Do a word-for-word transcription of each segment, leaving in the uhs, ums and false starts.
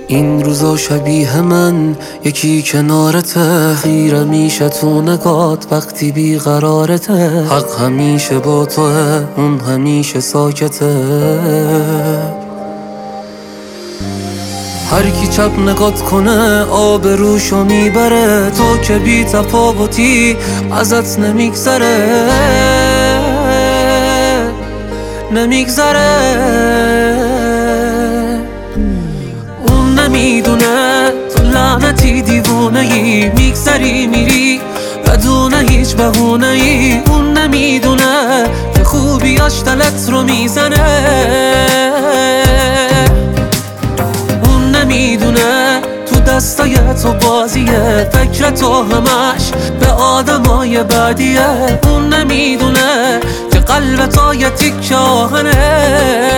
این روزا شبیه من یکی کنارته، خیره میشه تو نگات وقتی بیقرارته. حق همیشه با توه، اون همیشه ساکته. هر کی چپ نگات کنه آبروشو میبره، تو که بی تفاوتی ازت نمیگذره نمیگذره. اون نمیدونه تو لعنتی دیوونه ای، میگذری میری بدون هیچ بهونه ای. اون نمیدونه که خوبیاش دلت رو میزنه. اون نمیدونه تو دستای تو بازیه، فکر تو همش به آدمای بعدیه. اون نمیدونه که قلب تو یه تیکه آهنه.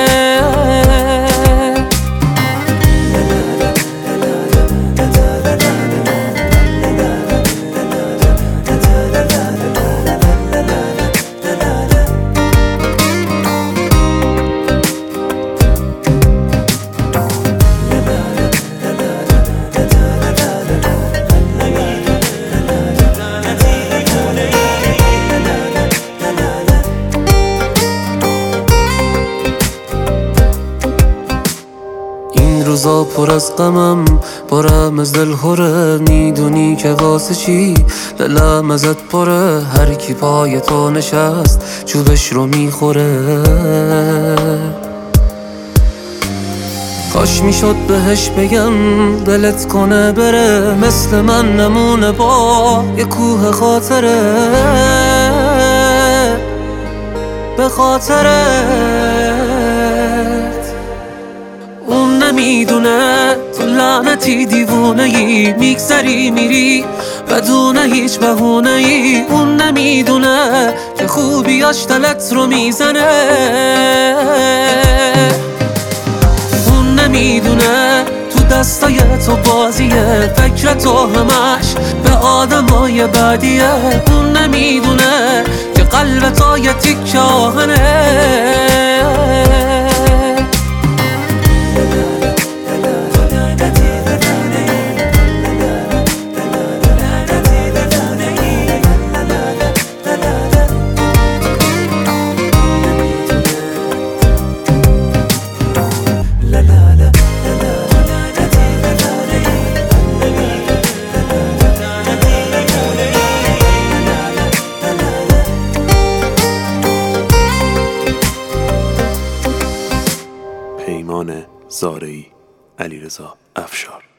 روزا پر از غمم پرم از دل خوره، میدونی که واسه چی دلم ازت پره. هر کی پای تو نشست چوبش رو میخوره. کاش میشد بهش بگم دلت کنه بره، مثل من نمونه با یه کوه خاطره. به خاطرت اون نمیدونه تو لعنتی دیوونه ای، میگذری میری بدون هیچ بهونه ای. اون نمیدونه که خوبیاش دلت رو میزنه. اون نمیدونه تو دستای تو بازیه، فکر تو همش به آدمای بعدیه. اون نمیدونه که قلب تو یه تیکه آهنه. پیمان زارعی، علیرضا افشار.